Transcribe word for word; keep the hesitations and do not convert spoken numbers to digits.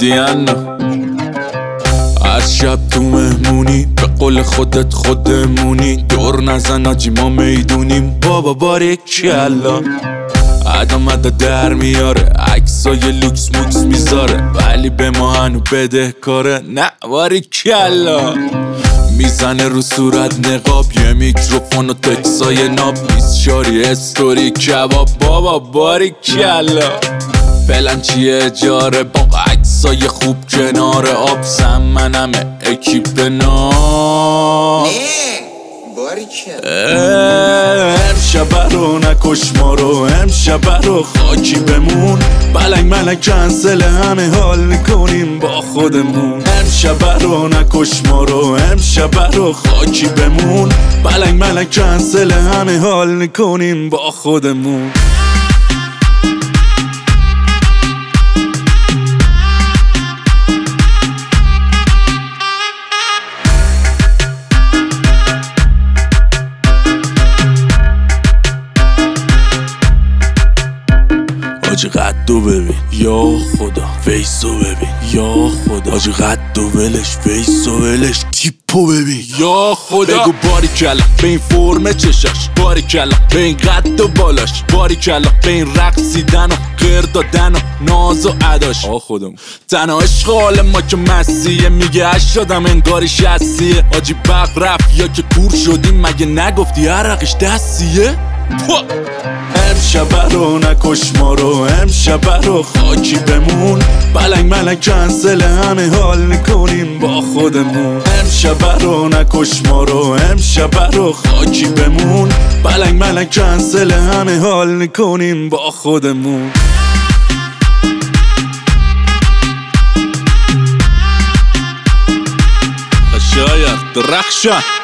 دیانا از شب تو مهمونی به قول خودت خودمونی دور نزن آجی ما میدونیم بابا باریکلا ادام ادا در میاره عکسای لوکس موکس میذاره ولی به ما هنو بده کاره نه باریکلا میزنه رو صورت نقاب یه میکروفون و تکسای ناب بیست شاری استوری کباب بابا باریکلا فعلا چیه اجاره با عکسای خوب کنار آب سم منمه اکیپ نام امشب رو نکش ما رو امشب رو خاکی بمون بلنگ ملنگ کنسل همه حال میکنیم با خودمون امشب رو نکش ما رو امشب رو خاکی بمون بلنگ ملنگ کنسل همه حال میکنیم با خودمون آجی قدو ببین یا خدا فیسو ببین یا خدا آجی قدو ولش فیسو ولش تیپو ببین یا خدا بگو باری کلا به این فرمه چشاش باری کلا به این قد و بالاش باری کلا به این رقصیدن و غیر دادن و ناز و عداش آه خودم تنها عشق حال ما که مسیحه میگه اش شدم انگاری شسیه آجی بق رفت یا که کور شدیم مگه نگفتی عرقش دستیه امشب رو نکش ما رو امشب رو خاکی بمون بلنگ ملنگ کنسل همه حال میکنیم با خودمون امشب رو نکش ما رو امشب رو خاکی بمون بلنگ ملنگ کنسل همه حال میکنیم با خودمون شاید درخشان